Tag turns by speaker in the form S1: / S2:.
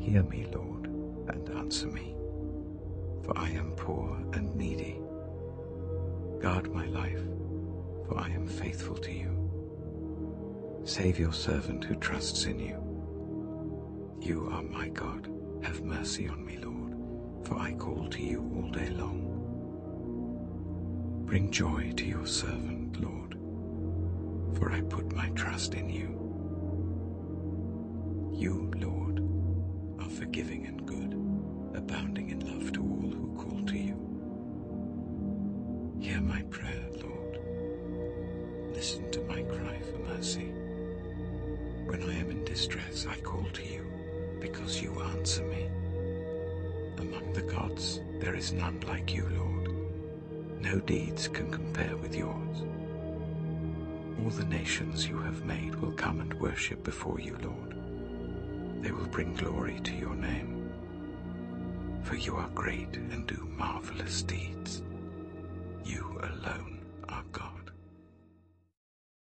S1: Hear me, Lord, and answer me, for I am poor and needy. Guard my life, for I am faithful to you. Save your servant who trusts in you. You are my God. Have mercy on me, Lord, for I call to you all day long. Bring joy to your servant, Lord, for I put my trust in you. You, Lord, are forgiving and good, abounding in love to all who call to you. Hear my prayer, Lord. Listen to my cry for mercy. When I am in distress, I call to you, because you answer me. Among the gods, there is none like you, Lord. No deeds can compare with yours. All the nations you have made will come and worship before you, Lord. They will bring glory to your name. For you are great and do marvelous deeds. You alone